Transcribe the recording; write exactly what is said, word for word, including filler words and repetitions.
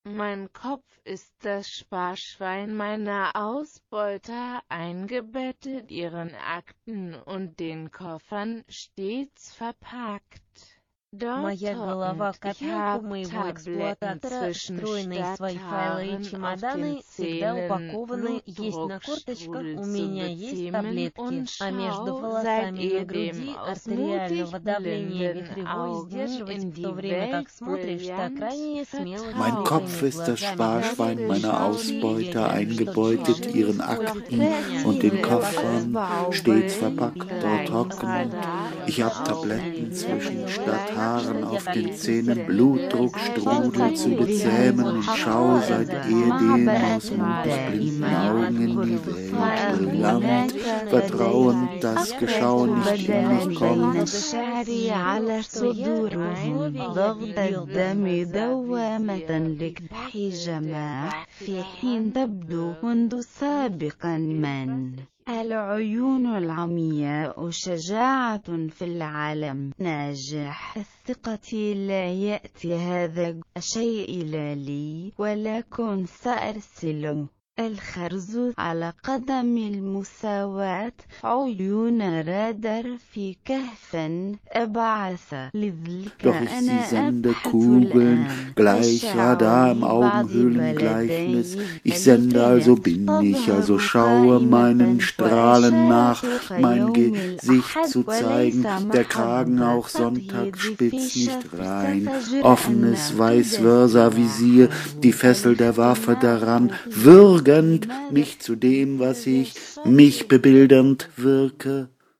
Mein Kopf ist das Sparschwein meiner Ausbeuter, eingebettet, ihren Akten und den Koffern stets verpackt. Моя голова — копилку моего эксплуататора, встроенные в свои файлы и чемоданы, всегда упакованы, есть на корточках, у меня есть таблетки, а между волосами на груди артериального давления вихревой сдерживать, в то время как смотришь, так ранее смело. Mein Kopf ist das Sparschwein meiner Ausbeuter, eingebeutet, ihren Akten und den Koffern, stets verpackt, dort hocken. Ich hab Tabletten zwischen statt Haaren auf den Zähnen, Blutdruckstrudel zu bezähmen und schau seit ehedem aus Mutes blinden Augen in die Welt, brillant, vertrauend, dass Geschau nicht in mich kommt. العيون العمياء شجاعة في العالم ناجح الثقة لا يأتي هذا الشيء إلى لي ولكن سأرسله الخرز على قدم المساواة عيون رادر في كهف أبعث لذلك Doch ich sie sende Kugeln, gleich Radar im Augenhöhlengleichnis. Ich sende, also bin ich, also schaue meinen Strahlen nach, mein Gesicht zu zeigen, der Kragen auch sonntags spitz nicht rein, offenes Weißversa-Visier, die Fessel der Waffe daran, würgend mich zu dem, was ich, mich bebildernd wirke.